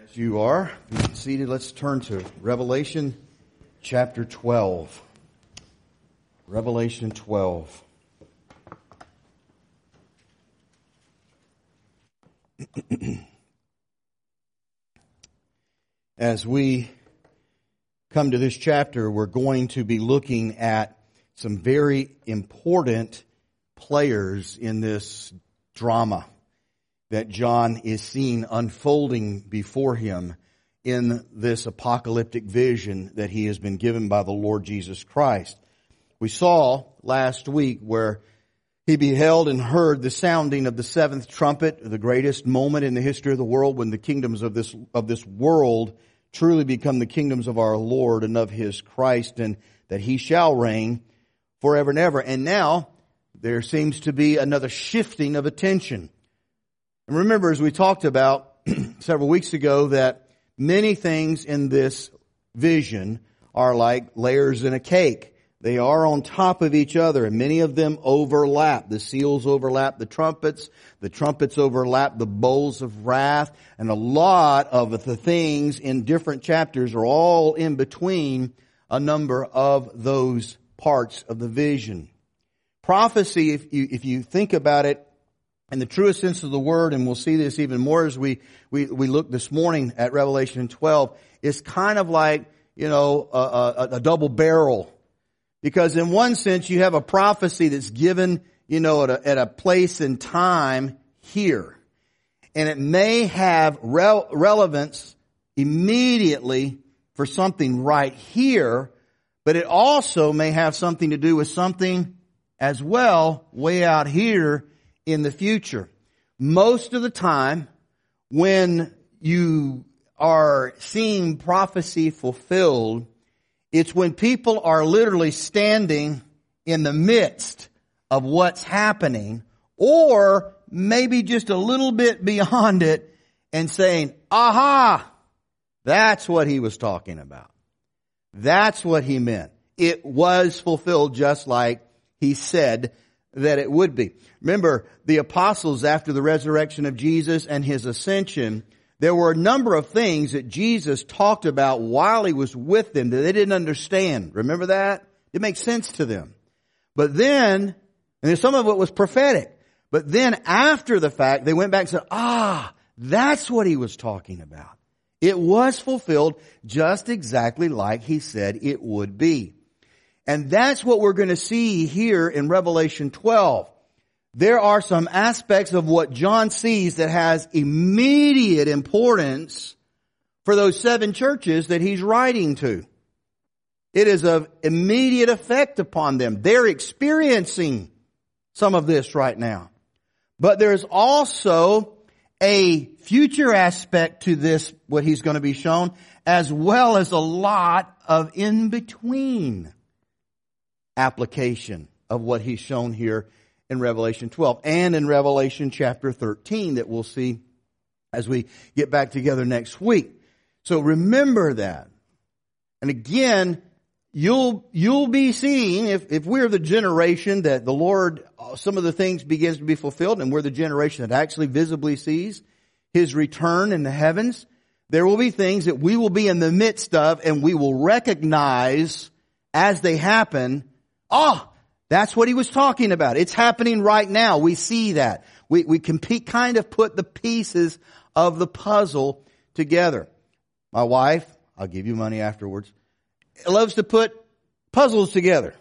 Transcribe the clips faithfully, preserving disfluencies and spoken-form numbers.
As you are be seated, let's turn to Revelation chapter twelve. Revelation twelve. As we come to this chapter, we're going to be looking at some very important players in this drama that John is seeing unfolding before him in this apocalyptic vision that he has been given by the Lord Jesus Christ. We saw last week where he beheld and heard the sounding of the seventh trumpet, the greatest moment in the history of the world when the kingdoms of this of this world truly become the kingdoms of our Lord and of His Christ, and that He shall reign forever and ever. And now there seems to be another shifting of attention. And remember, as we talked about several weeks ago, that many things in this vision are like layers in a cake. They are on top of each other, and many of them overlap. The seals overlap the trumpets. The trumpets overlap the bowls of wrath. And a lot of the things in different chapters are all in between a number of those parts of the vision. Prophecy, if you, if you think about it, in the truest sense of the word, and we'll see this even more as we, we, we look this morning at Revelation twelve, is kind of like, you know, a, a, a double barrel. Because in one sense, you have a prophecy that's given, you know, at a, at a place and time here. And it may have rel- relevance immediately for something right here, but it also may have something to do with something as well way out here in the future. Most of the time, when you are seeing prophecy fulfilled, it's when people are literally standing in the midst of what's happening, or maybe just a little bit beyond it and saying, aha, that's what he was talking about. That's what he meant. It was fulfilled just like he said that it would be. Remember, the apostles, after the resurrection of Jesus and His ascension, there were a number of things that Jesus talked about while He was with them that they didn't understand. Remember that? It makes sense to them. But then, and some of it was prophetic, but then after the fact, they went back and said, ah, that's what He was talking about. It was fulfilled just exactly like He said it would be. And that's what we're going to see here in Revelation twelve. There are some aspects of what John sees that has immediate importance for those seven churches that he's writing to. It is of immediate effect upon them. They're experiencing some of this right now. But there's also a future aspect to this, what he's going to be shown, as well as a lot of in-between application of what he's shown here in Revelation twelve and in Revelation chapter thirteen that we'll see as we get back together next week. So remember that. And again, you'll, you'll be seeing, if, if we're the generation that the Lord, some of the things begins to be fulfilled, and we're the generation that actually visibly sees His return in the heavens, there will be things that we will be in the midst of and we will recognize as they happen. Oh, that's what he was talking about. It's happening right now. We see that. We, we can pe- kind of put the pieces of the puzzle together. My wife, I'll give you money afterwards, loves to put puzzles together.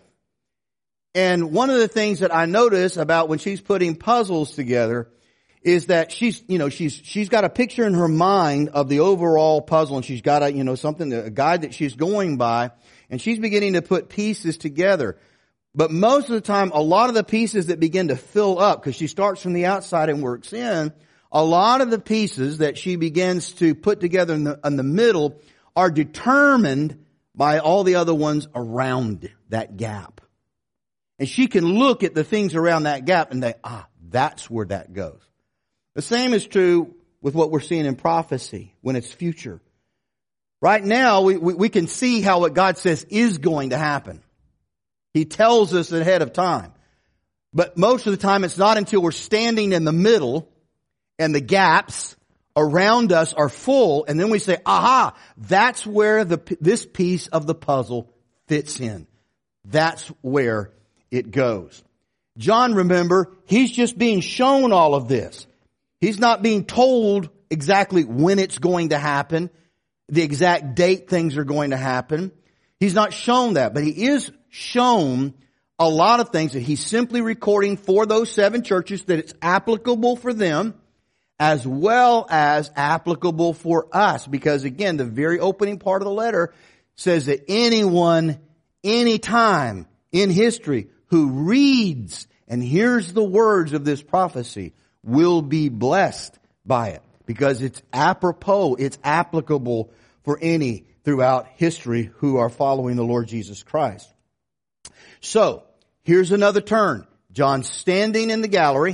And one of the things that I notice about when she's putting puzzles together is that she's, you know, she's, she's got a picture in her mind of the overall puzzle, and she's got a, you know, something, a guide that she's going by, and she's beginning to put pieces together. But most of the time, a lot of the pieces that begin to fill up, because she starts from the outside and works in, a lot of the pieces that she begins to put together in the, in the middle are determined by all the other ones around that gap. And she can look at the things around that gap and think, ah, that's where that goes. The same is true with what we're seeing in prophecy when it's future. Right now, we, we, we can see how what God says is going to happen. He tells us ahead of time. But most of the time, it's not until we're standing in the middle and the gaps around us are full, and then we say, aha, that's where the, this piece of the puzzle fits in. That's where it goes. John, remember, he's just being shown all of this. He's not being told exactly when it's going to happen, the exact date things are going to happen. He's not shown that, but he is shown a lot of things that he's simply recording for those seven churches, that it's applicable for them as well as applicable for us. Because again, the very opening part of the letter says that anyone, anytime in history who reads and hears the words of this prophecy will be blessed by it. Because it's apropos, it's applicable for any throughout history who are following the Lord Jesus Christ. So, here's another turn. John's standing in the gallery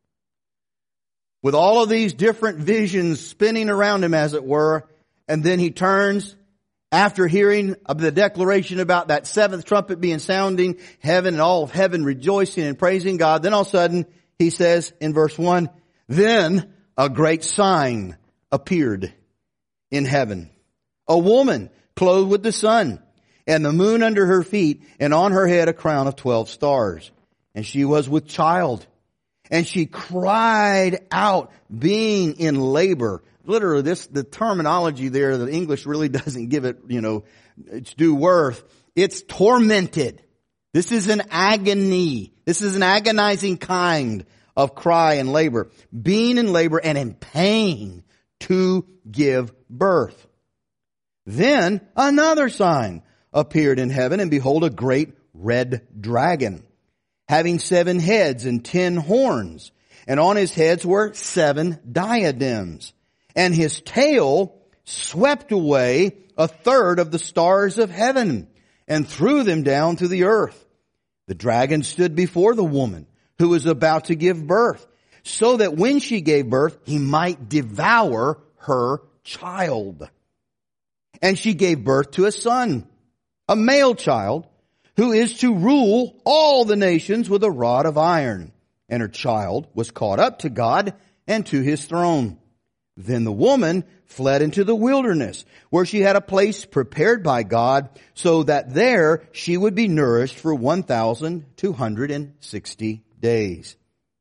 with all of these different visions spinning around him, as it were, and then he turns after hearing of the declaration about that seventh trumpet being sounding, heaven and all of heaven rejoicing and praising God. Then all of a sudden, he says in verse one, then a great sign appeared in heaven. A woman clothed with the sun, and the moon under her feet, and on her head a crown of twelve stars. And she was with child. And she cried out, being in labor. Literally, this, the terminology there, the English really doesn't give it, you know, its due worth. It's tormented. This is an agony. This is an agonizing kind of cry and labor. Being in labor and in pain to give birth. Then another sign appeared in heaven, and behold, a great red dragon, having seven heads and ten horns, and on his heads were seven diadems, and his tail swept away a third of the stars of heaven, and threw them down to the earth. The dragon stood before the woman who was about to give birth, so that when she gave birth, he might devour her child. And she gave birth to a son, a male child, who is to rule all the nations with a rod of iron. And her child was caught up to God and to his throne. Then the woman fled into the wilderness, where she had a place prepared by God, so that there she would be nourished for one thousand two hundred sixty days.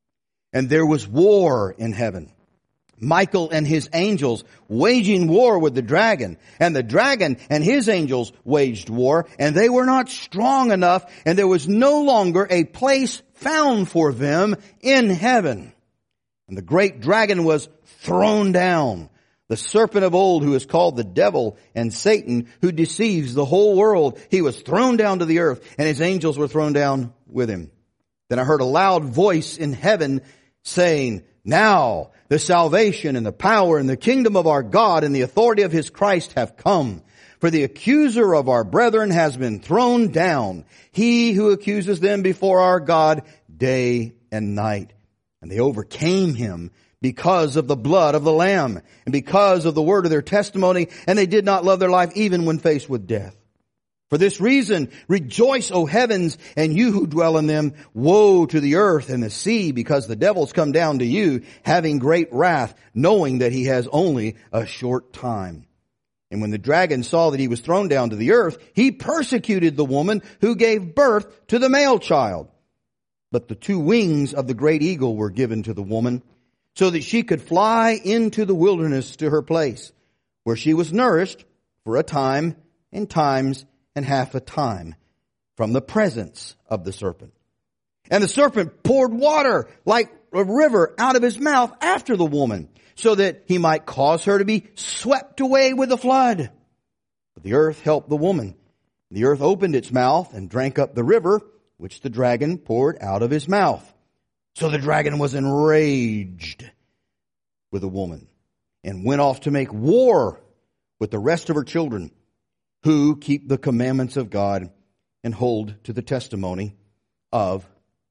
And there was war in heaven. Michael and his angels waging war with the dragon. And the dragon and his angels waged war, and they were not strong enough, and there was no longer a place found for them in heaven. And the great dragon was thrown down, the serpent of old, who is called the devil and Satan, who deceives the whole world. He was thrown down to the earth, and his angels were thrown down with him. Then I heard a loud voice in heaven saying, now the salvation and the power and the kingdom of our God and the authority of his Christ have come. For the accuser of our brethren has been thrown down, he who accuses them before our God day and night. And they overcame him because of the blood of the Lamb and because of the word of their testimony, and they did not love their life even when faced with death. For this reason, rejoice, O heavens, and you who dwell in them. Woe to the earth and the sea, because the devil's come down to you, having great wrath, knowing that he has only a short time. And when the dragon saw that he was thrown down to the earth, he persecuted the woman who gave birth to the male child. But the two wings of the great eagle were given to the woman, so that she could fly into the wilderness to her place, where she was nourished for a time and times and half a time from the presence of the serpent. And the serpent poured water like a river out of his mouth after the woman, so that he might cause her to be swept away with the flood. But the earth helped the woman. The earth opened its mouth and drank up the river, which the dragon poured out of his mouth. So the dragon was enraged with the woman and went off to make war with the rest of her children, who keep the commandments of God and hold to the testimony of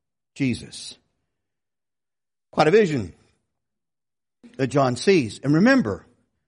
Jesus. Quite a vision that John sees. And remember,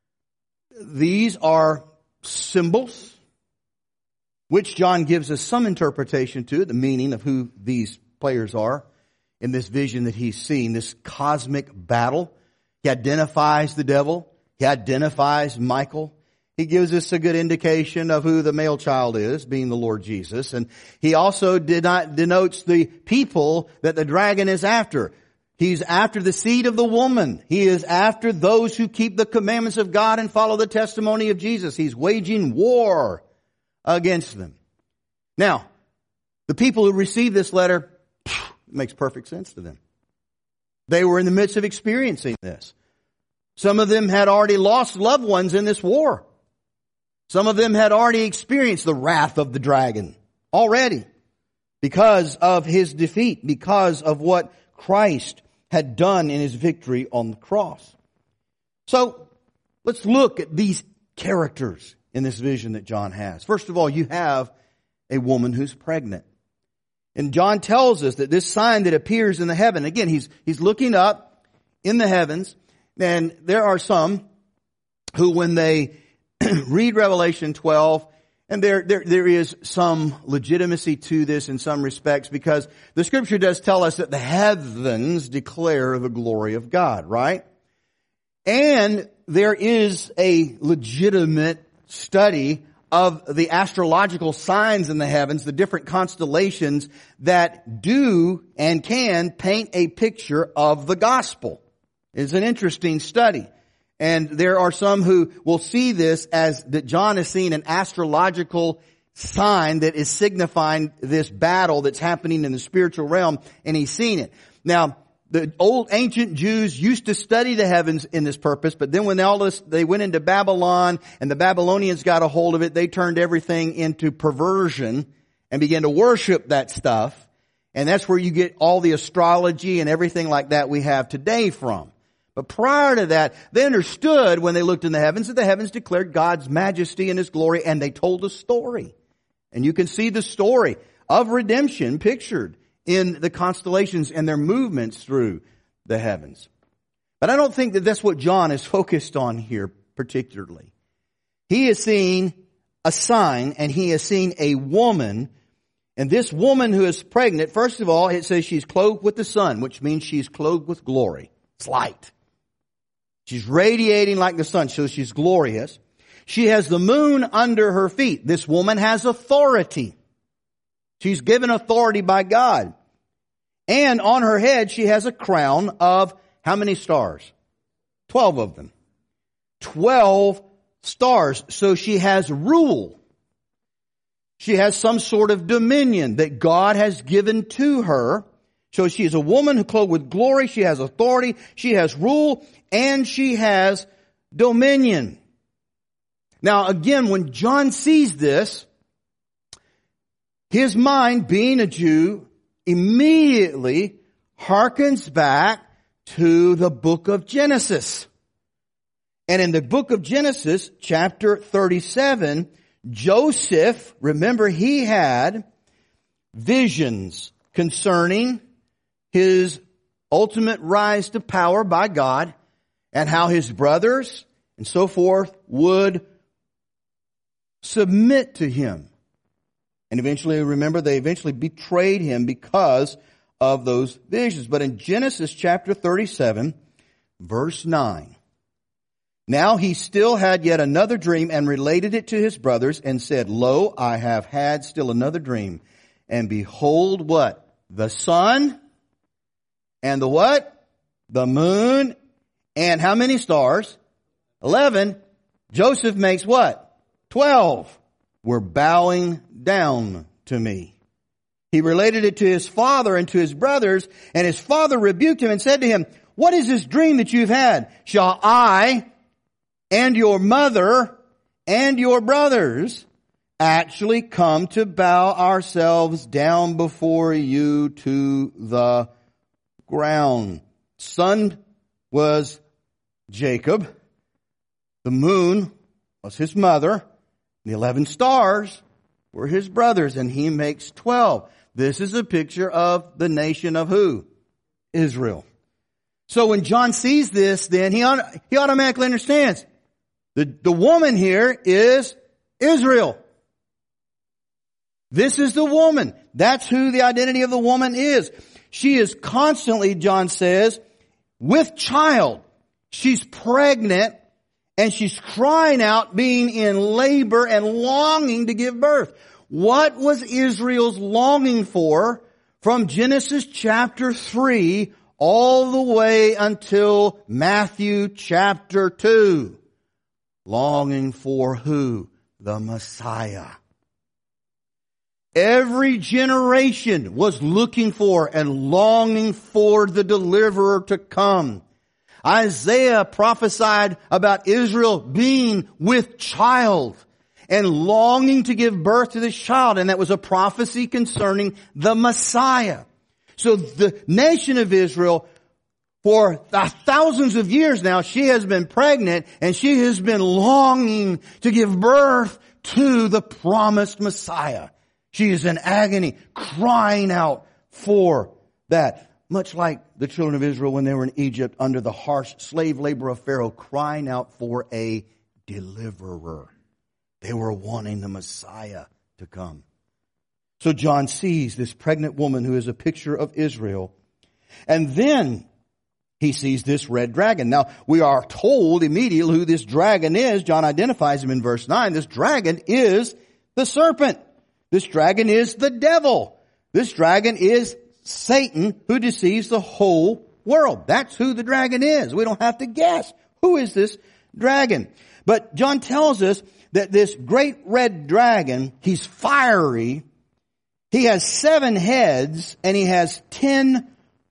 these are symbols which John gives us some interpretation to, the meaning of who these players are in this vision that he's seeing, this cosmic battle He identifies the devil. He identifies Michael. He gives us a good indication of who the male child is, being the Lord Jesus. And he also did not denotes the people that the dragon is after. He's after the seed of the woman. He is after those who keep the commandments of God and follow the testimony of Jesus. He's waging war against them. Now, the people who received this letter, it makes perfect sense to them. They were in the midst of experiencing this. Some of them had already lost loved ones in this war. Some of them had already experienced the wrath of the dragon already because of his defeat, because of what Christ had done in his victory on the cross. So let's look at these characters in this vision that John has. First of all, you have a woman who's pregnant. And John tells us that this sign that appears in the heaven, again, he's, he's looking up in the heavens, and there are some who, when they read Revelation twelve, and there, there, there is some legitimacy to this in some respects, because the scripture does tell us that the heavens declare the glory of God, right? And there is a legitimate study of the astrological signs in the heavens, the different constellations that do and can paint a picture of the gospel. It's an interesting study. And there are some who will see this as that John is seeing an astrological sign that is signifying this battle that's happening in the spiritual realm, and he's seen it. Now, the old ancient Jews used to study the heavens in this purpose, but then when all this, they went into Babylon and the Babylonians got a hold of it, they turned everything into perversion and began to worship that stuff. And that's where you get all the astrology and everything like that we have today from. But prior to that, they understood when they looked in the heavens that the heavens declared God's majesty and His glory, and they told a story. And you can see the story of redemption pictured in the constellations and their movements through the heavens. But I don't think that that's what John is focused on here particularly. He is seeing a sign, and he is seeing a woman. And this woman who is pregnant, first of all, it says she's clothed with the sun, which means she's clothed with glory. It's light. She's radiating like the sun, so she's glorious. She has the moon under her feet. This woman has authority. She's given authority by God. And on her head, she has a crown of how many stars? Twelve of them. Twelve stars. So she has rule. She has some sort of dominion that God has given to her. So she is a woman who clothed with glory. She has authority. She has rule. And she has dominion. Now again, when John sees this, his mind, being a Jew, immediately harkens back to the book of Genesis. And in the book of Genesis, chapter thirty-seven, Joseph, remember, he had visions concerning his ultimate rise to power by God, and how his brothers and so forth would submit to him. And eventually, remember, they eventually betrayed him because of those visions. But in Genesis chapter thirty-seven, verse nine, now he still had yet another dream, and related it to his brothers, and said, Lo, I have had still another dream. And behold, what? The sun and the what? The moon. And how many stars? Eleven. Joseph makes what? Twelve. Were bowing down to me. He related it to his father and to his brothers, and his father rebuked him and said to him, What is this dream that you've had? Shall I and your mother and your brothers actually come to bow ourselves down before you to the ground? Sun was Jacob. The moon was his mother. The eleven stars were his brothers, and he makes twelve. This is a picture of the nation of who? Israel. So when John sees this, then he, he automatically understands the, the woman here is Israel. This is the woman. That's who the identity of the woman is. She is constantly, John says, with child. She's pregnant and she's crying out, being in labor and longing to give birth. What was Israel's longing for from Genesis chapter three all the way until Matthew chapter two? Longing for who? The Messiah. Every generation was looking for and longing for the deliverer to come. Isaiah prophesied about Israel being with child and longing to give birth to this child, and that was a prophecy concerning the Messiah. So the nation of Israel, for thousands of years now, she has been pregnant and she has been longing to give birth to the promised Messiah. She is in agony, crying out for that. Much like the children of Israel when they were in Egypt under the harsh slave labor of Pharaoh, crying out for a deliverer. They were wanting the Messiah to come. So John sees this pregnant woman who is a picture of Israel. And then he sees this red dragon. Now, we are told immediately who this dragon is. John identifies him in verse nine. This dragon is the serpent. This dragon is the devil. This dragon is Satan, who deceives the whole world. That's who the dragon is. We don't have to guess. Who is this dragon? But John tells us that this great red dragon, he's fiery. He has seven heads and he has ten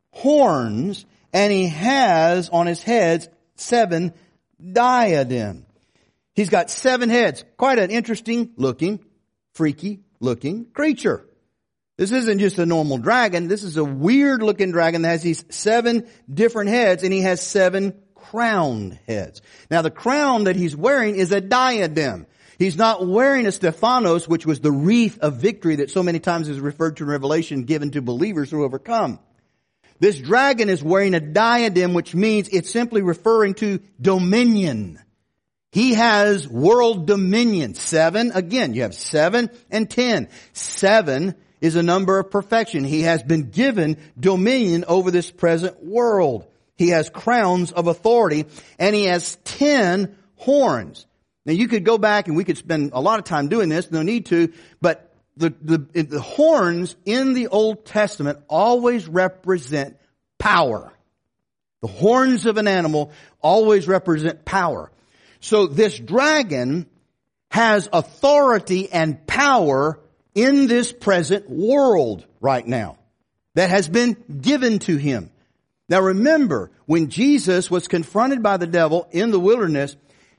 horns, and he has on his heads seven diadems. He's got seven heads. Quite an interesting looking, freaky looking creature. This isn't just a normal dragon. This is a weird looking dragon that has these seven different heads, and he has seven crowned heads. Now the crown that he's wearing is a diadem. He's not wearing a Stephanos, which was the wreath of victory that so many times is referred to in Revelation, given to believers who overcome. This dragon is wearing a diadem, which means it's simply referring to dominion. He has world dominion. Seven, again, you have seven and ten. Seven is a number of perfection. He has been given dominion over this present world. He has crowns of authority, and he has ten horns. Now you could go back and we could spend a lot of time doing this, no need to, but the, the, the horns in the Old Testament always represent power. The horns of an animal always represent power. So this dragon has authority and power in this present world right now that has been given to him. Now remember, when Jesus was confronted by the devil in the wilderness,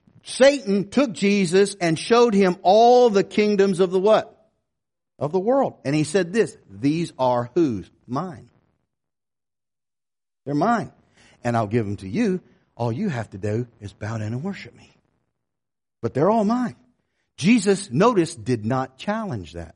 Satan took Jesus and showed him all the kingdoms of the what? Of the world. And he said this, these are whose? Mine. They're mine. And I'll give them to you. All you have to do is bow down and worship me. But they're all mine. Jesus, notice, did not challenge that.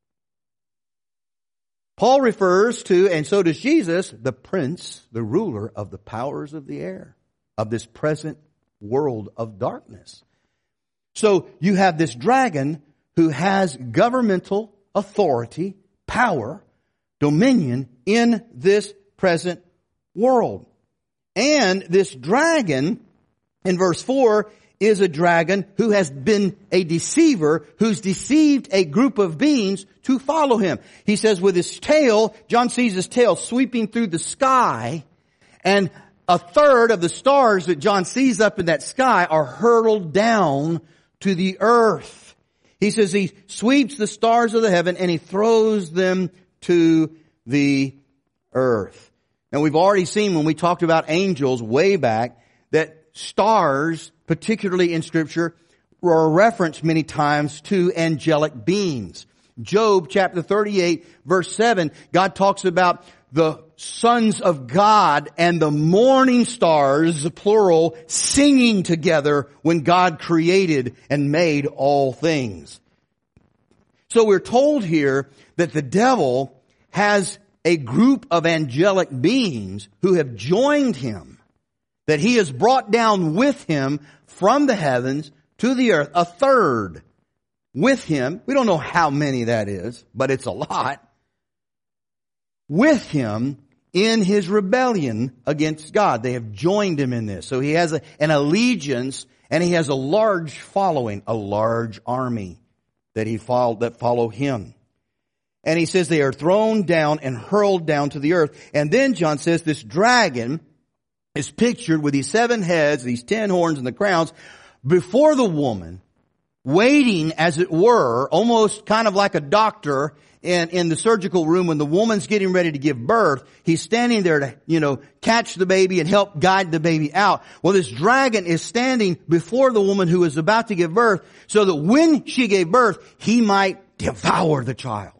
Paul refers to, and so does Jesus, the prince, the ruler of the powers of the air, of this present world of darkness. So you have this dragon who has governmental authority, power, dominion in this present world. And this dragon, in verse four, is a dragon who has been a deceiver, who's deceived a group of beings to follow him. He says with his tail, John sees his tail sweeping through the sky, and a third of the stars that John sees up in that sky are hurled down to the earth. He says he sweeps the stars of the heaven and he throws them to the earth. Now we've already seen when we talked about angels way back that stars, particularly in Scripture, are referenced many times to angelic beings. Job chapter thirty-eight verse seven, God talks about the sons of God and the morning stars, plural, singing together when God created and made all things. So we're told here that the devil has a group of angelic beings who have joined him, that he has brought down with him from the heavens to the earth, a third with him. We don't know how many that is, but it's a lot. With him in his rebellion against God. They have joined him in this. So he has a, an allegiance, and he has a large following, a large army that he follow, that follow him. And he says they are thrown down and hurled down to the earth. And then John says this dragon is pictured with these seven heads, these ten horns and the crowns before the woman, waiting, as it were, almost kind of like a doctor in, in the surgical room when the woman's getting ready to give birth. He's standing there to, you know, catch the baby and help guide the baby out. Well, this dragon is standing before the woman who is about to give birth so that when she gave birth, he might devour the child.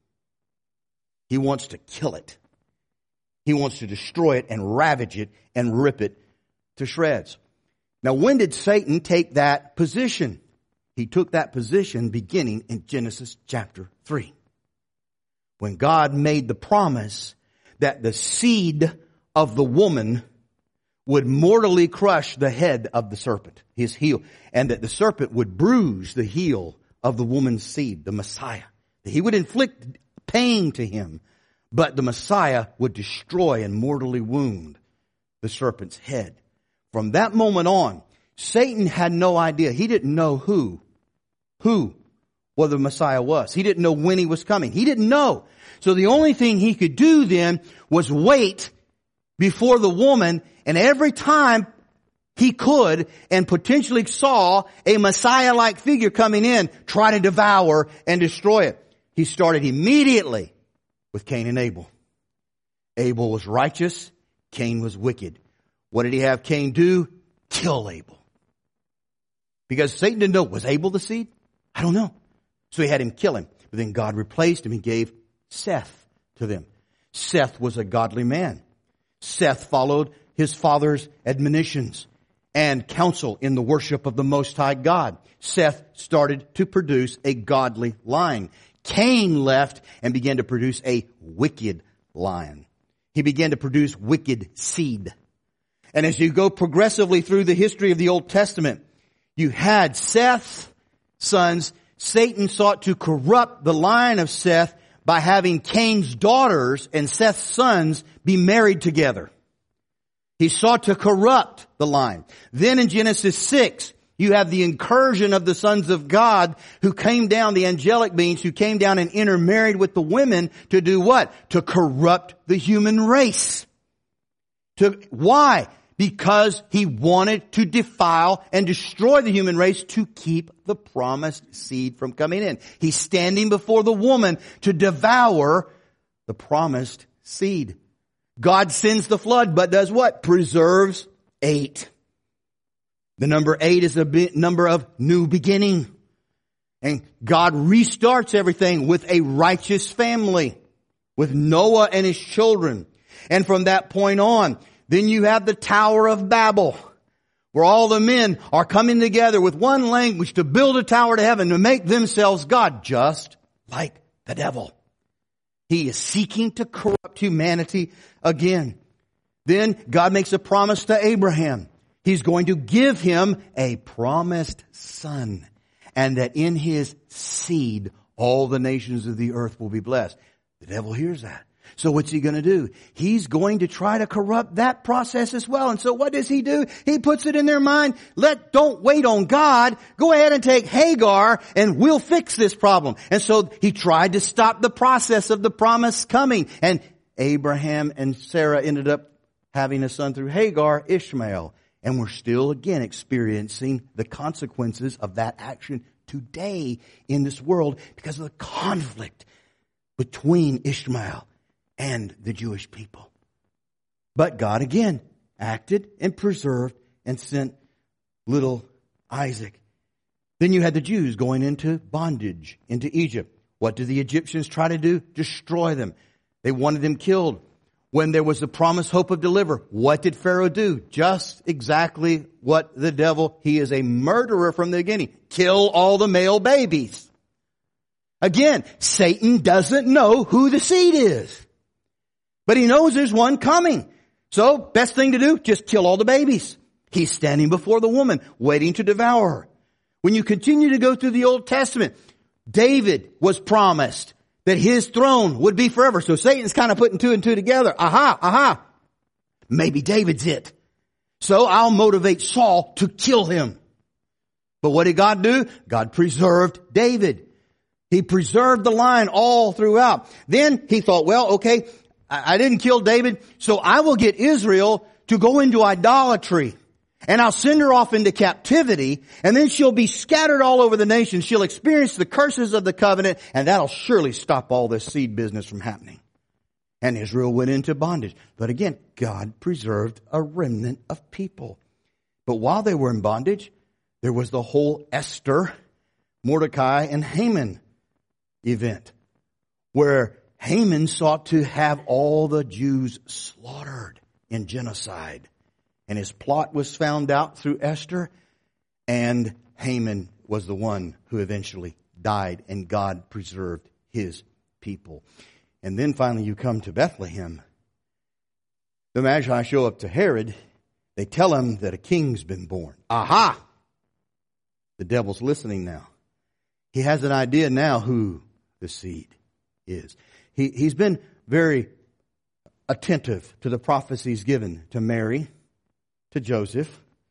He wants to kill it. He wants to destroy it and ravage it and rip it to shreds. Now, when did Satan take that position? He took that position beginning in Genesis chapter three. When God made the promise that the seed of the woman would mortally crush the head of the serpent, his heel, and that the serpent would bruise the heel of the woman's seed, the Messiah. That he would inflict pain to him, but the Messiah would destroy and mortally wound the serpent's head. From that moment on, Satan had no idea. He didn't know who, who, well, the Messiah was. He didn't know when he was coming. He didn't know. So the only thing he could do then was wait before the woman, and every time he could and potentially saw a Messiah-like figure coming in, try to devour and destroy it. He started immediately with Cain and Abel. Abel was righteous. Cain was wicked. What did he have Cain do? Kill Abel. Because Satan didn't know, was Abel the seed? I don't know. So he had him kill him. But then God replaced him and gave Seth to them. Seth was a godly man. Seth followed his father's admonitions and counsel in the worship of the Most High God. Seth started to produce a godly line. Cain left and began to produce a wicked line. He began to produce wicked seed. And as you go progressively through the history of the Old Testament, you had Seth's sons. Satan sought to corrupt the line of Seth by having Cain's daughters and Seth's sons be married together. He sought to corrupt the line. Then in Genesis six, you have the incursion of the sons of God who came down, the angelic beings who came down and intermarried with the women to do what? To corrupt the human race. To, why? Because he wanted to defile and destroy the human race to keep the promised seed from coming in. He's standing before the woman to devour the promised seed. God sends the flood, but does what? Preserves eight. The number eight is a number of new beginning. And God restarts everything with a righteous family, with Noah and his children. And from that point on, then you have the Tower of Babel, where all the men are coming together with one language to build a tower to heaven, to make themselves God, just like the devil. He is seeking to corrupt humanity again. Then God makes a promise to Abraham. He's going to give him a promised son, and that in his seed all the nations of the earth will be blessed. The devil hears that. So what's he going to do? He's going to try to corrupt that process as well. And so what does he do? He puts it in their mind, let, don't wait on God. Go ahead and take Hagar and we'll fix this problem. And so he tried to stop the process of the promise coming. And Abraham and Sarah ended up having a son through Hagar, Ishmael. And we're still again experiencing the consequences of that action today in this world because of the conflict between Ishmael and the Jewish people. But God again acted and preserved and sent little Isaac. Then you had the Jews going into bondage into Egypt. What did the Egyptians try to do? Destroy them. They wanted them killed. When there was the promised hope of deliver, what did Pharaoh do? Just exactly what the devil, he is a murderer from the beginning. Kill all the male babies. Again, Satan doesn't know who the seed is. But he knows there's one coming. So, best thing to do, just kill all the babies. He's standing before the woman, waiting to devour her. When you continue to go through the Old Testament, David was promised that his throne would be forever. So Satan's kind of putting two and two together. Aha, aha. Maybe David's it. So I'll motivate Saul to kill him. But what did God do? God preserved David. He preserved the line all throughout. Then he thought, well, okay, I didn't kill David, so I will get Israel to go into idolatry. And I'll send her off into captivity, and then she'll be scattered all over the nation. She'll experience the curses of the covenant, and that'll surely stop all this seed business from happening. And Israel went into bondage. But again, God preserved a remnant of people. But while they were in bondage, there was the whole Esther, Mordecai, and Haman event, where Haman sought to have all the Jews slaughtered in genocide. And his plot was found out through Esther, and Haman was the one who eventually died, and God preserved his people. And then finally you come to Bethlehem. The Magi show up to Herod. They tell him that a king's been born. Aha! The devil's listening now. He has an idea now who the seed is. He, he's been very attentive to the prophecies given to Mary, to Joseph.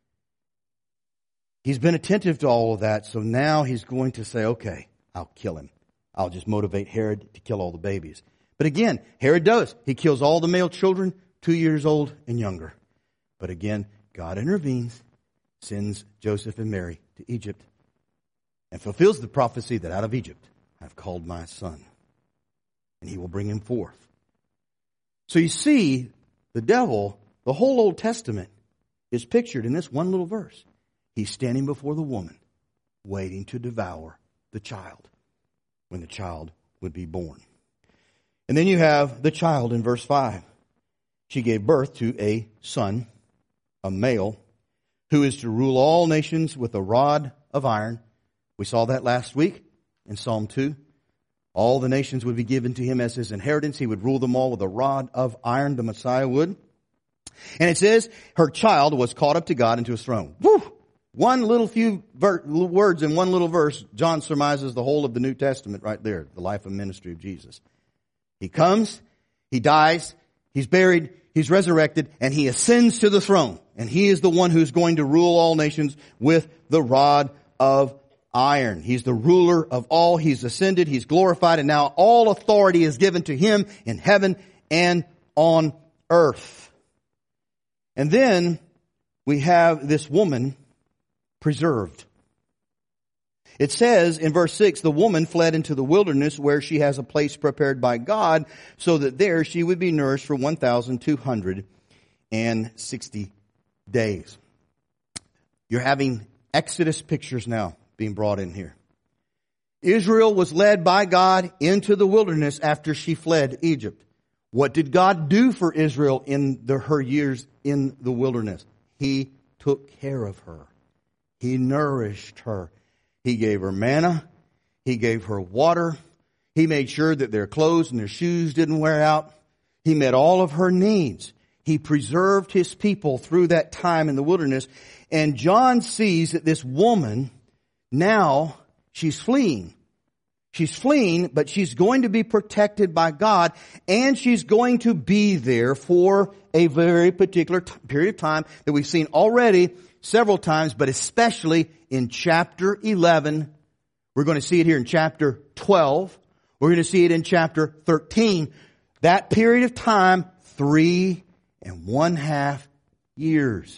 He's been attentive to all of that, so now he's going to say, okay, I'll kill him. I'll just motivate Herod to kill all the babies. But again, Herod does. He kills all the male children, two years old and younger. But again, God intervenes, sends Joseph and Mary to Egypt, and fulfills the prophecy that out of Egypt I've called my son, and he will bring him forth. So you see, the devil, the whole Old Testament, is pictured in this one little verse. He's standing before the woman, waiting to devour the child when the child would be born. And then you have the child in verse five. She gave birth to a son, a male, who is to rule all nations with a rod of iron. We saw that last week in Psalm two. All the nations would be given to him as his inheritance. He would rule them all with a rod of iron, the Messiah would. And it says, her child was caught up to God into his throne. Woo! One little few ver- words in one little verse, John surmises the whole of the New Testament right there, the life and ministry of Jesus. He comes, he dies, he's buried, he's resurrected, and he ascends to the throne. And he is the one who's going to rule all nations with the rod of iron. He's the ruler of all. He's ascended, he's glorified, and now all authority is given to him in heaven and on earth. And then we have this woman preserved. It says in verse six, the woman fled into the wilderness where she has a place prepared by God so that there she would be nourished for one thousand two hundred sixty days. You're having Exodus pictures now being brought in here. Israel was led by God into the wilderness after she fled Egypt. What did God do for Israel in the, her years in the wilderness? He took care of her. He nourished her. He gave her manna. He gave her water. He made sure that their clothes and their shoes didn't wear out. He met all of her needs. He preserved his people through that time in the wilderness. And John sees that this woman, now she's fleeing. She's fleeing, but she's going to be protected by God, and she's going to be there for a very particular t- period of time that we've seen already several times, but especially in chapter eleven. We're going to see it here in chapter twelve. We're going to see it in chapter thirteen. That period of time, three and one half years.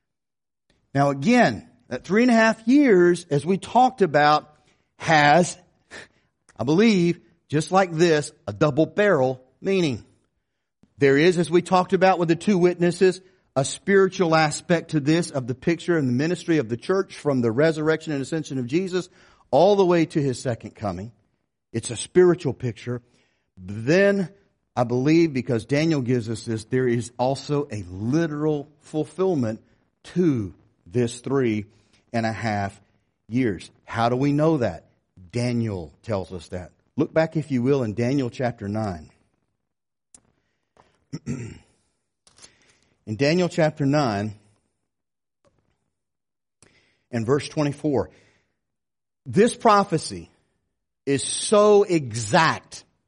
Now again, that three and a half years, as we talked about, has, I believe, just like this, a double barrel meaning. There is, as we talked about with the two witnesses, a spiritual aspect to this of the picture and the ministry of the church from the resurrection and ascension of Jesus all the way to his second coming. It's a spiritual picture. Then, I believe, because Daniel gives us this, there is also a literal fulfillment to this three and a half years. How do we know that? Daniel tells us that. Look back, if you will, in Daniel chapter nine. In Daniel chapter nine and verse twenty-four, this prophecy is so exact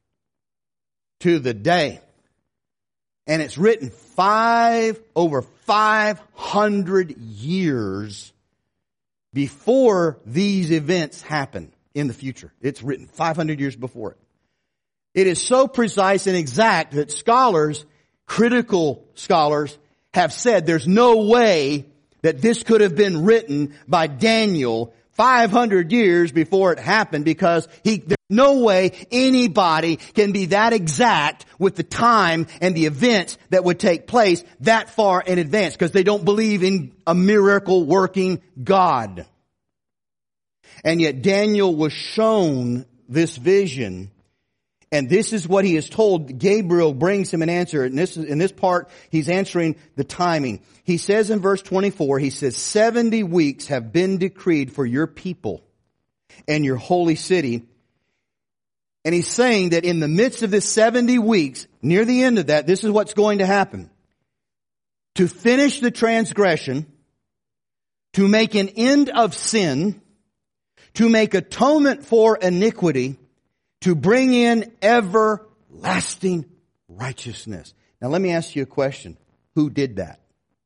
to the day. And it's written five, over five hundred years before these events happen in the future. It's written five hundred years before it. It is so precise and exact that scholars, critical scholars, have said there's no way that this could have been written by Daniel five hundred years before it happened, because he, there's no way anybody can be that exact with the time and the events that would take place that far in advance, because they don't believe in a miracle working God. And yet Daniel was shown this vision, and this is what he is told. Gabriel brings him an answer. And this is, in this part, he's answering the timing. He says in verse twenty-four, he says, seventy weeks have been decreed for your people and your holy city. And he's saying that in the midst of this seventy weeks, near the end of that, this is what's going to happen. To finish the transgression, to make an end of sin, to make atonement for iniquity, to bring in everlasting righteousness. Now let me ask you a question. Who did that?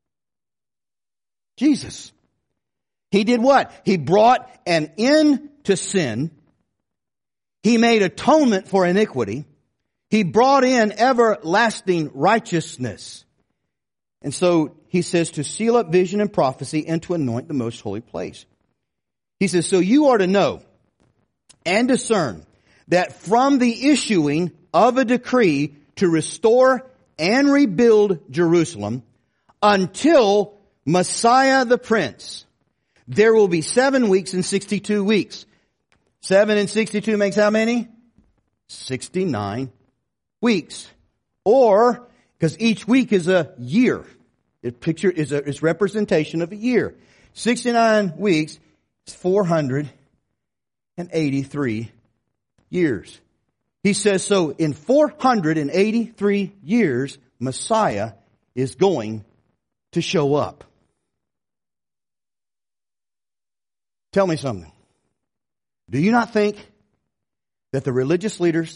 Jesus. He did what? He brought an end to sin. He made atonement for iniquity. He brought in everlasting righteousness. And so he says to seal up vision and prophecy and to anoint the most holy place. He says, so you are to know and discern that from the issuing of a decree to restore and rebuild Jerusalem until Messiah the Prince, there will be seven weeks and sixty-two weeks. Seven and sixty-two makes how many? sixty-nine weeks. Or, because each week is a year. It picture is a is representation of a year. sixty-nine weeks is four hundred eighty-three years. He says, so in four hundred eighty-three years, Messiah is going to show up. Tell me something. Do you not think that the religious leaders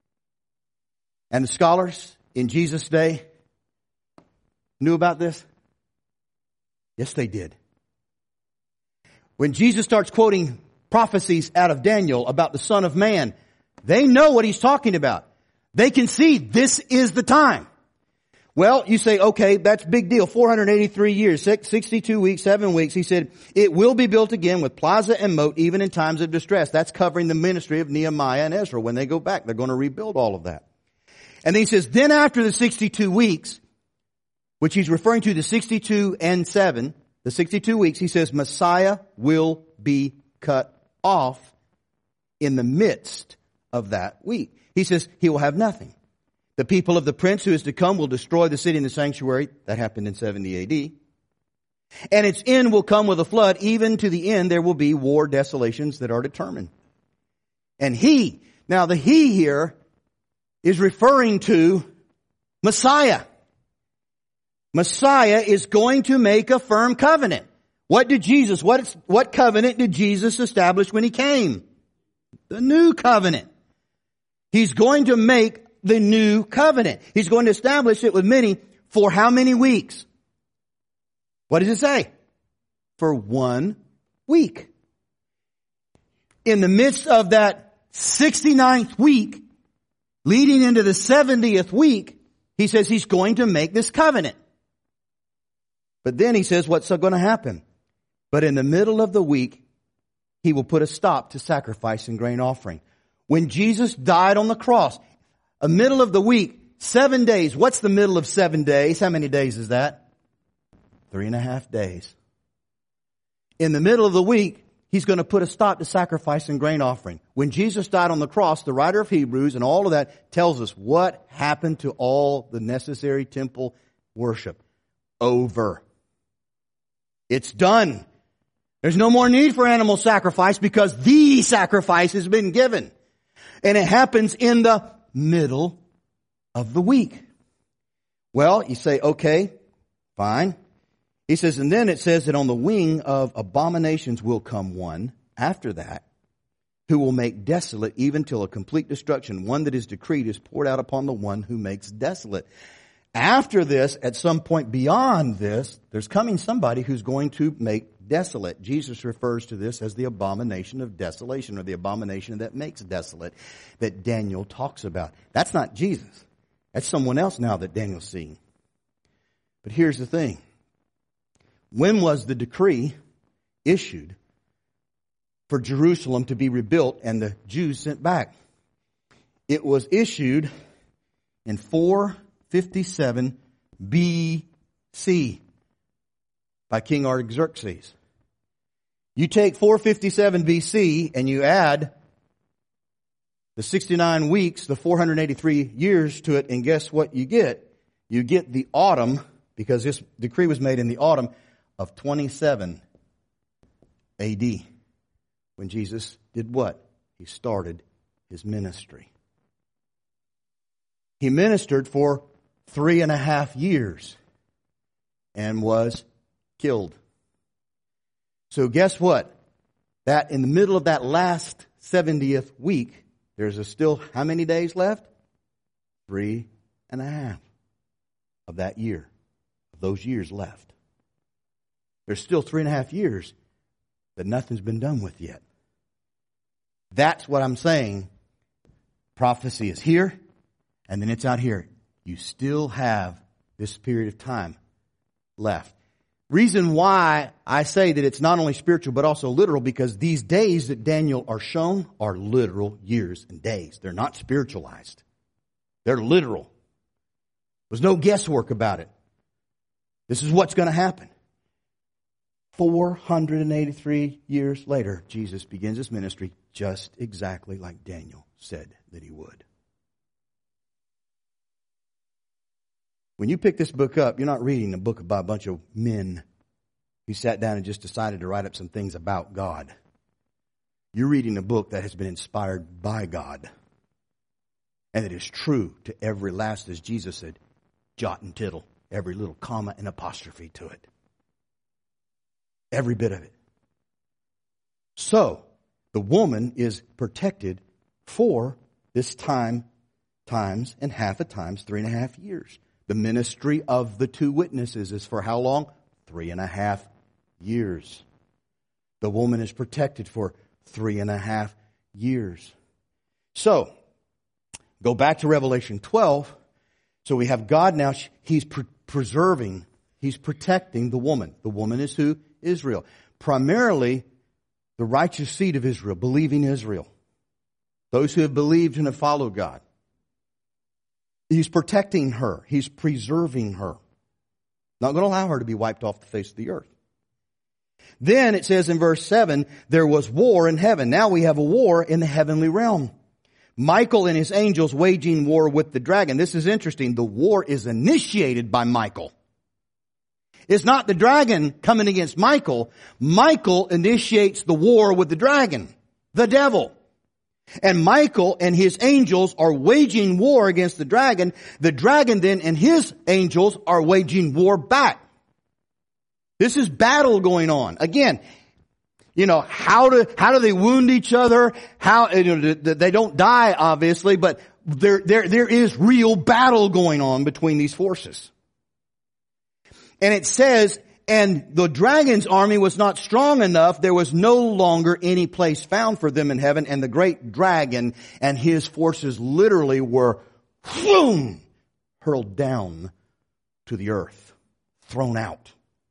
and the scholars in Jesus' day knew about this? Yes, they did. When Jesus starts quoting prophecies out of Daniel about the Son of Man, they know what he's talking about. They can see this is the time. Well, you say, okay, that's a big deal. four hundred eighty-three years, sixty-two weeks, seven weeks. He said, it will be built again with plaza and moat even in times of distress. That's covering the ministry of Nehemiah and Ezra. When they go back, they're going to rebuild all of that. And then he says, then after the sixty-two weeks, which he's referring to the sixty-two and seven, the sixty-two weeks, he says, Messiah will be cut off in the midst of that week. He says he will have nothing. The people of the prince who is to come will destroy the city and the sanctuary. That happened in seventy A D. And its end will come with a flood. Even to the end there will be war desolations that are determined. And he, now the he here is referring to Messiah. Messiah is going to make a firm covenant. What did Jesus, what, what covenant did Jesus establish when he came? The new covenant. He's going to make the new covenant. He's going to establish it with many for how many weeks? What does it say? For one week. In the midst of that sixty-ninth week, leading into the seventieth week, he says he's going to make this covenant. But then he says what's going to happen? But in the middle of the week, he will put a stop to sacrifice and grain offering. When Jesus died on the cross, a middle of the week, seven days. What's the middle of seven days? How many days is that? Three and a half days. In the middle of the week, he's going to put a stop to sacrifice and grain offering. When Jesus died on the cross, the writer of Hebrews and all of that tells us what happened to all the necessary temple worship. Over. It's done. There's no more need for animal sacrifice because the sacrifice has been given. And it happens in the middle of the week. Well, you say, okay, fine. He says, and then it says that on the wing of abominations will come one after that, who will make desolate even till a complete destruction. One that is decreed is poured out upon the one who makes desolate. After this, at some point beyond this, there's coming somebody who's going to make desolate. Jesus refers to this as the abomination of desolation, or the abomination that makes desolate, that Daniel talks about. That's not Jesus. That's someone else now that Daniel's seeing. But here's the thing. When was the decree issued for Jerusalem to be rebuilt and the Jews sent back? It was issued in four fifty-seven B C by King Artaxerxes. You take four fifty-seven B C and you add the sixty-nine weeks, the four hundred eighty-three years to it, and guess what you get? You get the autumn, because this decree was made in the autumn of twenty-seven A D, when Jesus did what? He started his ministry. He ministered for three and a half years and was killed. So guess what? That in the middle of that last seventieth week, there's a still how many days left? Three and a half of that year, of those years left. There's still three and a half years that nothing's been done with yet. That's what I'm saying. Prophecy is here, and then it's out here. You still have this period of time left. Reason why I say that it's not only spiritual but also literal, because these days that Daniel are shown are literal years and days. They're not spiritualized. They're literal. There's no guesswork about it. This is what's going to happen. four hundred eighty-three years later, Jesus begins his ministry just exactly like Daniel said that he would. When you pick this book up, you're not reading a book about a bunch of men who sat down and just decided to write up some things about God. You're reading a book that has been inspired by God. And it is true to every last, as Jesus said, jot and tittle, every little comma and apostrophe to it. Every bit of it. So, the woman is protected for this time, times, and half a times, three and a half years. The ministry of the two witnesses is for how long? Three and a half years. The woman is protected for three and a half years. So, go back to Revelation twelve. So we have God now, he's pre- preserving, he's protecting the woman. The woman is who? Israel. Primarily, the righteous seed of Israel, believing Israel. Those who have believed and have followed God. He's protecting her. He's preserving her. Not going to allow her to be wiped off the face of the earth. Then it says in verse seven, there was war in heaven. Now we have a war in the heavenly realm. Michael and his angels waging war with the dragon. This is interesting. The war is initiated by Michael. It's not the dragon coming against Michael. Michael initiates the war with the dragon, the devil. And Michael and his angels are waging war against the dragon. The dragon then and his angels are waging war back. This is battle going on. Again, you know, how do, how do they wound each other? How, you know, they don't die, obviously, but there, there, there is real battle going on between these forces. And it says, and the dragon's army was not strong enough. There was no longer any place found for them in heaven. And the great dragon and his forces literally were boom, hurled down to the earth, thrown out.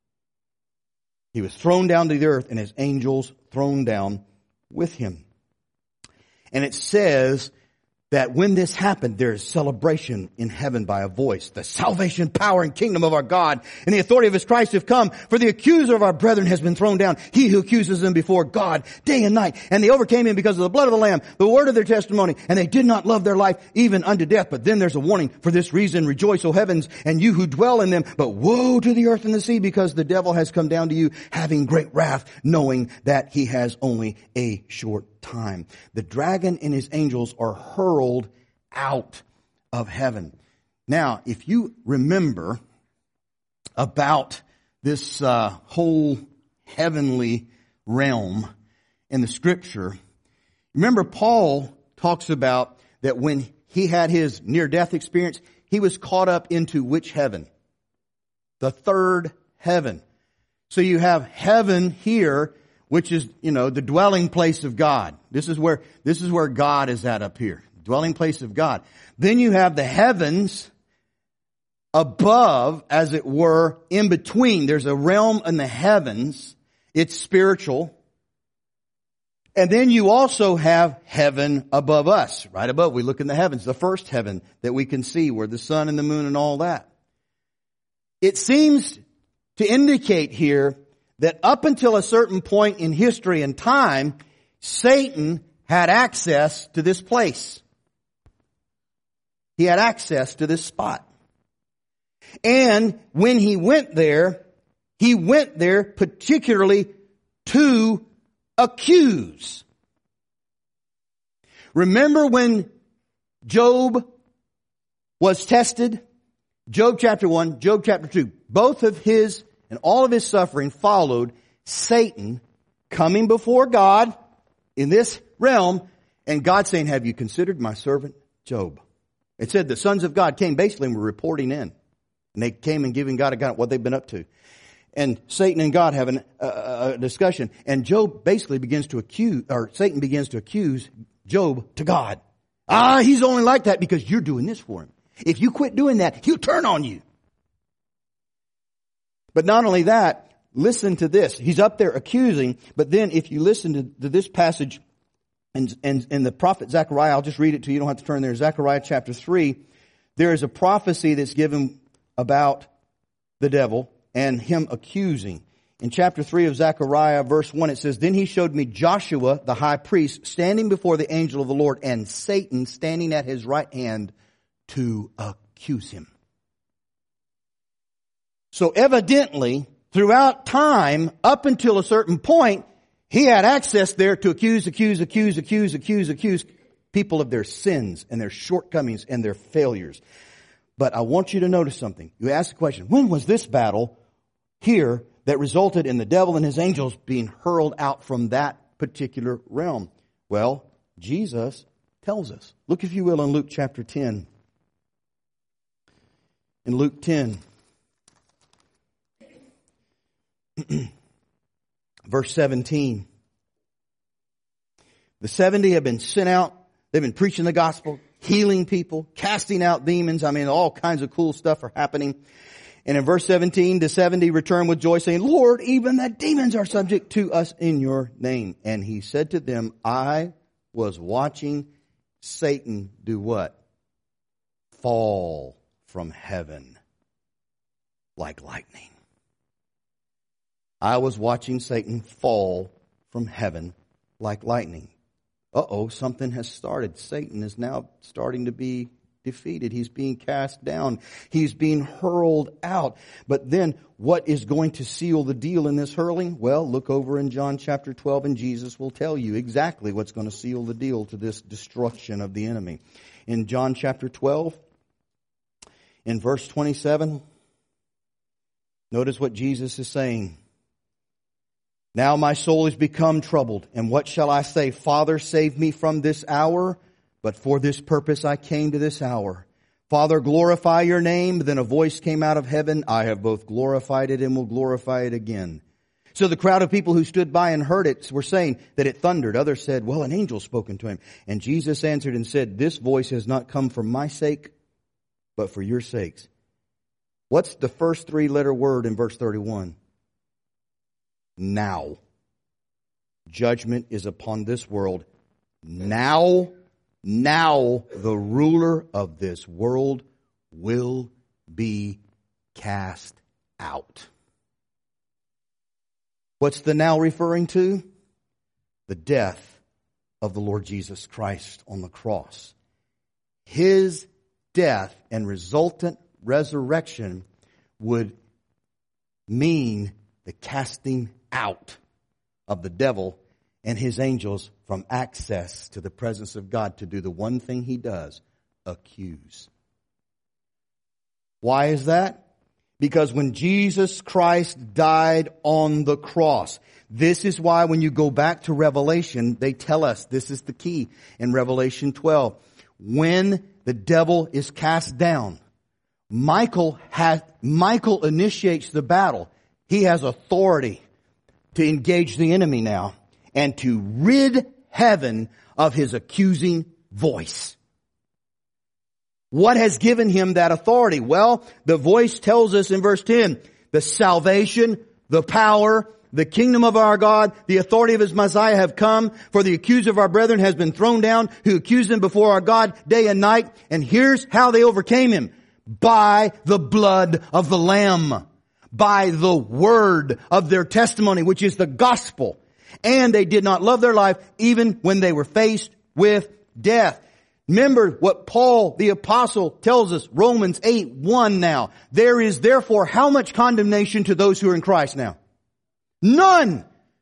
He was thrown down to the earth and his angels thrown down with him. And it says that when this happened, there is celebration in heaven by a voice. The salvation, power, and kingdom of our God and the authority of his Christ have come. For the accuser of our brethren has been thrown down. He who accuses them before God day and night. And they overcame him because of the blood of the Lamb, the word of their testimony. And they did not love their life even unto death. But then there's a warning. For this reason, rejoice, O heavens, and you who dwell in them. But woe to the earth and the sea, because the devil has come down to you, having great wrath, knowing that he has only a short time. The dragon and his angels are hurled out of heaven. Now, if you remember about this uh, whole heavenly realm in the scripture, Remember, Paul talks about that when he had his near-death experience, he was caught up into which heaven? The third heaven. So you have heaven here, which is, you know, the dwelling place of God. This is where, this is where God is at up here. Dwelling place of God. Then you have the heavens above, as it were, in between. There's a realm in the heavens. It's spiritual. And then you also have heaven above us. Right above, we look in the heavens, the first heaven that we can see, where the sun and the moon and all that. It seems to indicate here that up until a certain point in history and time, Satan had access to this place. He had access to this spot. And when he went there, he went there particularly to accuse. Remember when Job was tested? Job chapter one, Job chapter two. Both of his and all of his suffering followed Satan coming before God in this realm, and God saying, have you considered my servant Job? It said the sons of God came basically and were reporting in. And they came and giving God account what they've been up to. And Satan and God have an, uh, a discussion. And Job basically begins to accuse, or Satan begins to accuse Job to God. Ah, he's only like that because you're doing this for him. If you quit doing that, he'll turn on you. But not only that, listen to this. He's up there accusing, but then if you listen to, to this passage and, and, and the prophet Zechariah, I'll just read it to you, you don't have to turn there, Zechariah chapter three, there is a prophecy that's given about the devil and him accusing. In chapter three of Zechariah, verse one, it says, then he showed me Joshua, the high priest, standing before the angel of the Lord, and Satan standing at his right hand to accuse him. So evidently, throughout time, up until a certain point, he had access there to accuse, accuse, accuse, accuse, accuse, accuse people of their sins and their shortcomings and their failures. But I want you to notice something. You ask the question, when was this battle here that resulted in the devil and his angels being hurled out from that particular realm? Well, Jesus tells us. Look, if you will, in Luke chapter ten. In Luke ten, verse seventeen. The seventy have been sent out. They've been preaching the gospel, healing people, casting out demons. I mean, all kinds of cool stuff are happening. And in verse seventeen, the seventy returned with joy, saying, Lord, even the demons are subject to us in your name. And he said to them, I was watching Satan do what? Fall from heaven like lightning. I was watching Satan fall from heaven like lightning. Uh-oh, something has started. Satan is now starting to be defeated. He's being cast down. He's being hurled out. But then what is going to seal the deal in this hurling? Well, look over in John chapter twelve and Jesus will tell you exactly what's going to seal the deal to this destruction of the enemy. In John chapter twelve, in verse twenty-seven, notice what Jesus is saying. Now my soul is become troubled, and what shall I say? Father, save me from this hour, but for this purpose I came to this hour. Father, glorify your name. Then a voice came out of heaven. I have both glorified it and will glorify it again. So the crowd of people who stood by and heard it were saying that it thundered. Others said, well, an angel spoken to him. And Jesus answered and said, this voice has not come for my sake, but for your sakes. What's the first three letter word in verse thirty-one? Now. Judgment is upon this world. Now, now the ruler of this world will be cast out. What's the now referring to? The death of the Lord Jesus Christ on the cross. His death and resultant resurrection would mean the casting out of the devil and his angels from access to the presence of God to do the one thing he does, accuse. Why is that? Because when Jesus Christ died on the cross, this is why when you go back to Revelation, they tell us, this is the key in Revelation twelve. When the devil is cast down, Michael has, Michael initiates the battle. He has authority to engage the enemy now and to rid heaven of his accusing voice. What has given him that authority? Well, the voice tells us in verse ten, the salvation, the power, the kingdom of our God, the authority of His Messiah have come, for the accuser of our brethren has been thrown down, who accused them before our God day and night. And here's how they overcame him. By the blood of the Lamb. By the word of their testimony, which is the gospel. And they did not love their life even when they were faced with death. Remember what Paul the apostle tells us, Romans eight one now. There is therefore how much condemnation to those who are in Christ now? None.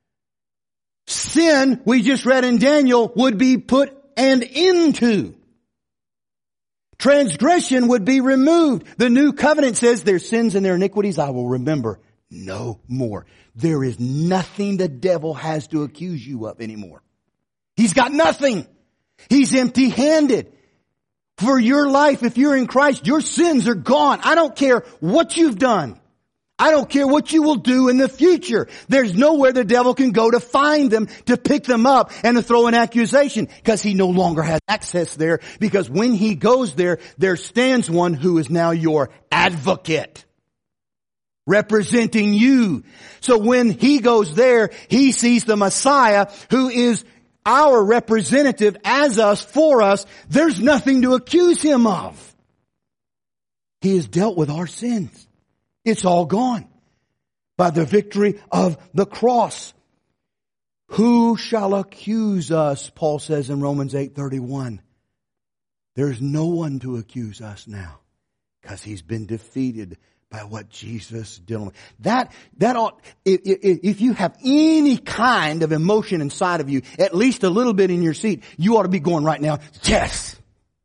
Sin, we just read in Daniel, would be put an end to. Transgression would be removed. The new covenant says their sins and their iniquities I will remember no more. There is nothing the devil has to accuse you of anymore. He's got nothing. He's empty-handed. For your life, if you're in Christ, your sins are gone. I don't care what you've done. I don't care what you will do in the future. There's nowhere the devil can go to find them, to pick them up, and to throw an accusation, because he no longer has access there. Because when he goes there, there stands one who is now your advocate, representing you. So when he goes there, he sees the Messiah, who is our representative as us, for us. There's nothing to accuse him of. He has dealt with our sins. It's all gone by the victory of the cross. Who shall accuse us? Paul says in Romans eight thirty-one. There's no one to accuse us now, because he's been defeated by what Jesus did. That, that ought, if, if you have any kind of emotion inside of you, at least a little bit in your seat, you ought to be going right now, yes!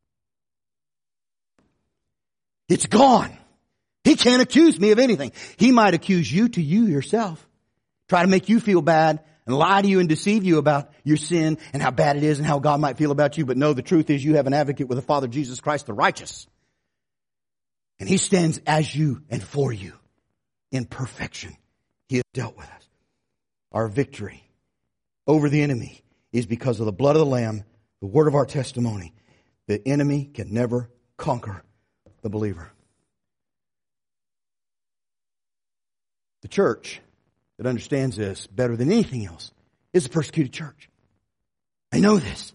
It's gone. He can't accuse me of anything. He might accuse you to you yourself. Try to make you feel bad and lie to you and deceive you about your sin and how bad it is and how God might feel about you. But no, the truth is you have an advocate with the Father, Jesus Christ, the righteous. And He stands as you and for you in perfection. He has dealt with us. Our victory over the enemy is because of the blood of the Lamb, the word of our testimony. The enemy can never conquer the believer. The church that understands this better than anything else is the persecuted church. They know this.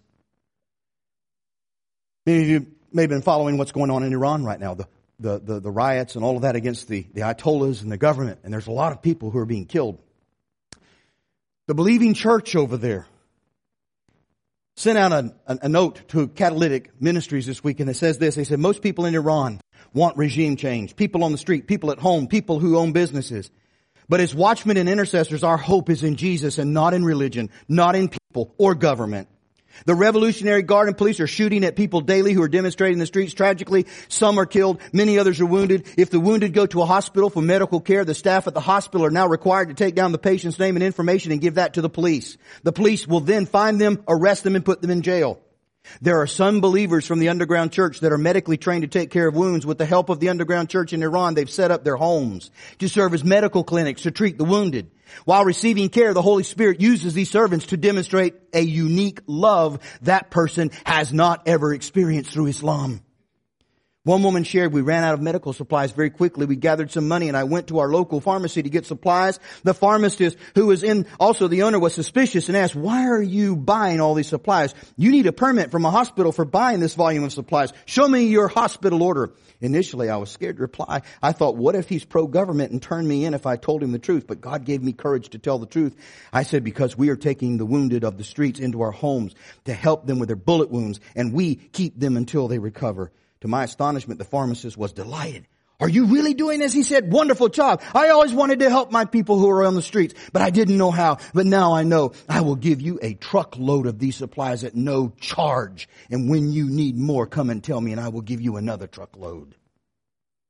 Many of you may have been following what's going on in Iran right now, the, the, the, the riots and all of that against the, the Ayatollahs and the government. And there's a lot of people who are being killed. The believing church over there sent out a, a, a note to Catalytic Ministries this week, and it says this. They said, most people in Iran want regime change. People on the street, people at home, people who own businesses. But as watchmen and intercessors, our hope is in Jesus and not in religion, not in people or government. The Revolutionary Guard and police are shooting at people daily who are demonstrating in the streets. Tragically, some are killed, many others are wounded. If the wounded go to a hospital for medical care, the staff at the hospital are now required to take down the patient's name and information and give that to the police. The police will then find them, arrest them, and put them in jail. There are some believers from the underground church that are medically trained to take care of wounds. With the help of the underground church in Iran, they've set up their homes to serve as medical clinics to treat the wounded. While receiving care, the Holy Spirit uses these servants to demonstrate a unique love that person has not ever experienced through Islam. One woman shared, we ran out of medical supplies very quickly. We gathered some money and I went to our local pharmacy to get supplies. The pharmacist, who was in, also the owner, was suspicious and asked, why are you buying all these supplies? You need a permit from a hospital for buying this volume of supplies. Show me your hospital order. Initially, I was scared to reply. I thought, what if he's pro-government and turned me in if I told him the truth? But God gave me courage to tell the truth. I said, because we are taking the wounded of the streets into our homes to help them with their bullet wounds, and we keep them until they recover. To my astonishment, the pharmacist was delighted. Are you really doing this? He said, wonderful job. I always wanted to help my people who are on the streets, but I didn't know how. But now I know. I will give you a truckload of these supplies at no charge. And when you need more, come and tell me and I will give you another truckload.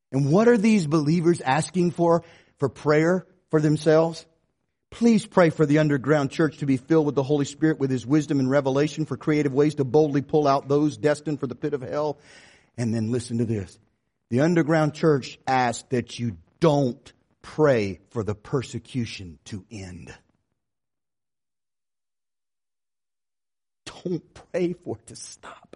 And what are these believers asking for, for prayer for themselves? Please pray for the underground church to be filled with the Holy Spirit, with His wisdom and revelation, for creative ways to boldly pull out those destined for the pit of hell. And then listen to this. The underground church asks that you don't pray for the persecution to end. Don't pray for it to stop.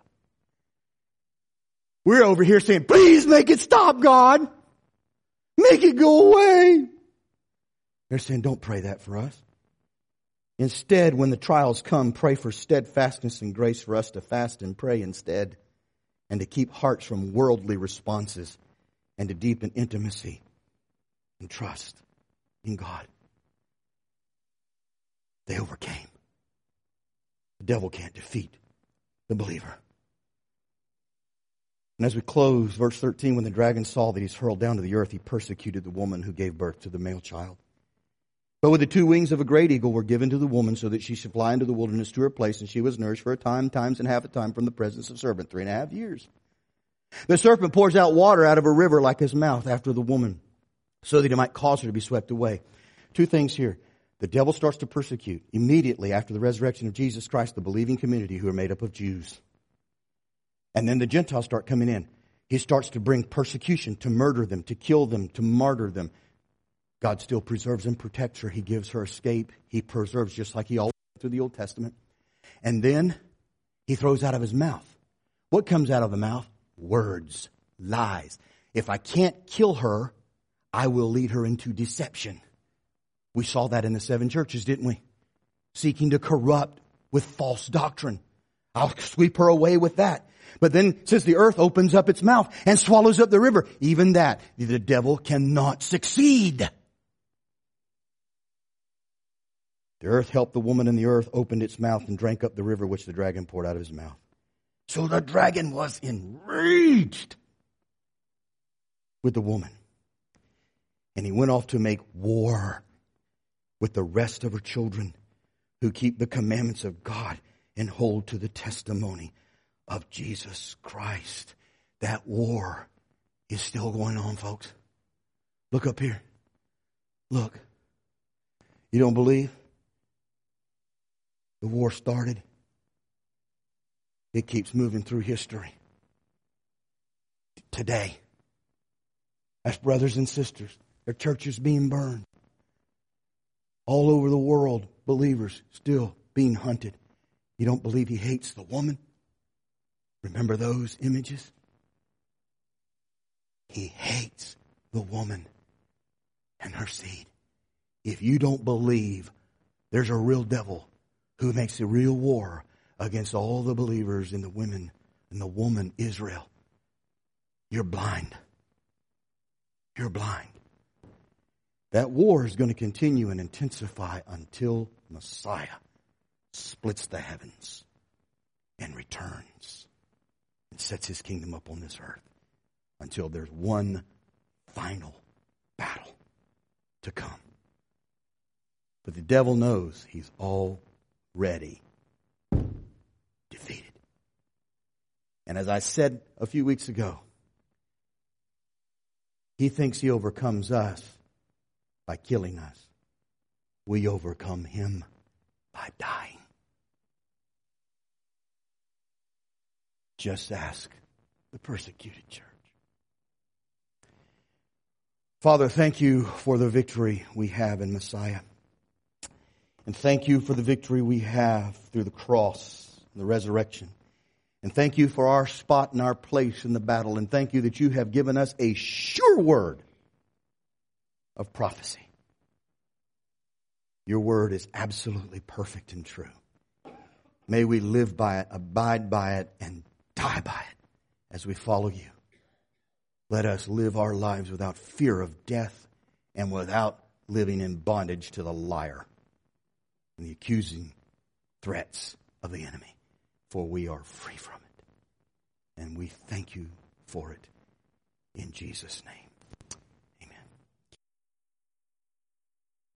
We're over here saying, please make it stop, God. Make it go away. They're saying, don't pray that for us. Instead, when the trials come, pray for steadfastness and grace for us to fast and pray instead, and to keep hearts from worldly responses, and to deepen intimacy and trust in God. They overcame. The devil can't defeat the believer. And as we close, verse thirteen, when the dragon saw that he's hurled down to the earth, he persecuted the woman who gave birth to the male child. But with the two wings of a great eagle were given to the woman so that she should fly into the wilderness to her place, and she was nourished for a time, times and half a time from the presence of serpent, three and a half years. The serpent pours out water out of a river like his mouth after the woman, so that he might cause her to be swept away. Two things here. The devil starts to persecute immediately after the resurrection of Jesus Christ, the believing community who are made up of Jews. And then the Gentiles start coming in. He starts to bring persecution, to murder them, to kill them, to martyr them. God still preserves and protects her. He gives her escape. He preserves just like He always did through the Old Testament. And then He throws out of His mouth. What comes out of the mouth? Words, lies. If I can't kill her, I will lead her into deception. We saw that in the seven churches, didn't we? Seeking to corrupt with false doctrine. I'll sweep her away with that. But then, since the earth opens up its mouth and swallows up the river, even that, the devil cannot succeed. The earth helped the woman, and the earth opened its mouth and drank up the river which the dragon poured out of his mouth. So the dragon was enraged with the woman. And he went off to make war with the rest of her children who keep the commandments of God and hold to the testimony of Jesus Christ. That war is still going on, folks. Look up here. Look. You don't believe? The war started. It keeps moving through history. Today, as brothers and sisters, their churches being burned. All over the world, believers still being hunted. You don't believe He hates the woman? Remember those images? He hates the woman and her seed. If you don't believe there's a real devil who makes a real war against all the believers in the women and the woman Israel, you're blind. You're blind. That war is going to continue and intensify until Messiah splits the heavens and returns and sets His kingdom up on this earth, until there's one final battle to come. But the devil knows he's already defeated. And as I said a few weeks ago, he thinks he overcomes us by killing us. We overcome him by dying. Just ask the persecuted church. Father, thank you for the victory we have in Messiah. And thank you for the victory we have through the cross and the resurrection. And thank you for our spot and our place in the battle. And thank you that you have given us a sure word of prophecy. Your word is absolutely perfect and true. May we live by it, abide by it, and die by it as we follow you. Let us live our lives without fear of death and without living in bondage to the liar and the accusing threats of the enemy. For we are free from it. And we thank you for it in Jesus' name.